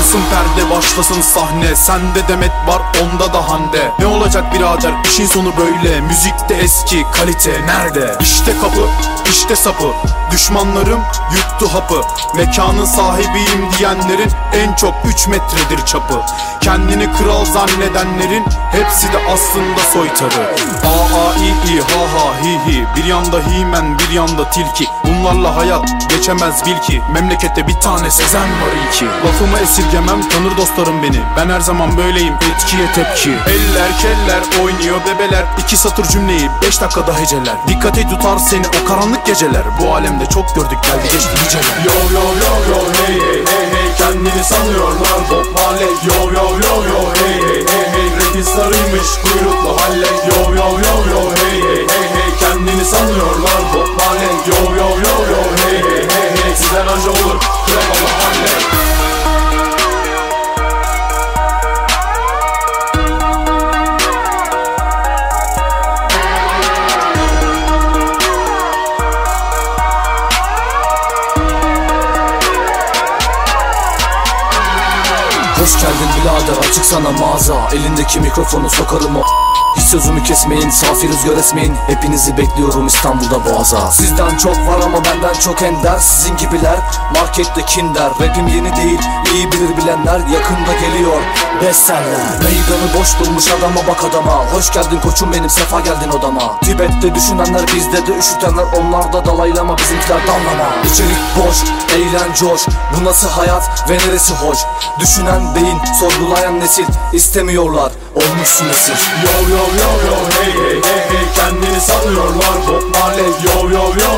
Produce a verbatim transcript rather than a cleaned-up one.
Açılsın perde, başlasın sahne. Sende demet var, onda da Hande. Ne olacak birader, işin sonu böyle. Müzikte eski kalite nerede? İşte kapı, işte sapı. Düşmanlarım yuttu hapı. Mekanın sahibiyim diyenlerin en çok üç metredir çapı. Kendini kral zannedenlerin hepsi de aslında soytarı. A A i i ha ha hi hi. Bir yanda himen, bir yanda tilki. Bunlarla hayat geçemez bil ki. Memlekette bir tane Sezen var iyi ki. Lafımı esirgemem, tanır dostlarım beni. Ben her zaman böyleyim, etkiye tepki. Eller keller oynuyor bebeler. İki satır cümleyi beş dakikada heceler. Dikkate tutar seni o karanlık geceler. Bu alemde çok gördük geldi geçti niceler. Yo yo yo yo hey hey hey hey. Kendini sanıyorlar Bob Marley. Yo yo yo yo hey hey hey hey. Rap'i sarıymış kuyruklu halle. Yo yo yo yo hey hey hey hey. Kendini sanıyorlar Bob Marley. Yo yo yo yo hey hey hey hey. Sizden önce olur kremalı halle. Hoş geldin birader, açık sana mağaza. Elindeki mikrofonu sokarım o. Hiç sözümü kesmeyin, safi rüzgar esmeyin. Hepinizi bekliyorum İstanbul'da Boğaz'a. Sizden çok var ama benden çok ender. Sizin gibiler markette kinder. Rapim yeni değil, iyi bilir bilenler. Yakında geliyor bestseller. Meydanı boş bulmuş adama bak adama. Hoş geldin koçum benim, sefa geldin odama. Tibet'te düşünenler, bizde de üşütenler. Onlar da dalaylama, bizimkiler dallama. İçerik boş, eğlen coş. Bu nasıl hayat ve neresi hoş? Düşünen beyin, sorgulayan nesil. İstemiyorlar, olmuşsun esir. Yo yo yo yo hey hey hey hey. Kendini sanıyorlar Bob Marley. Yo yo yo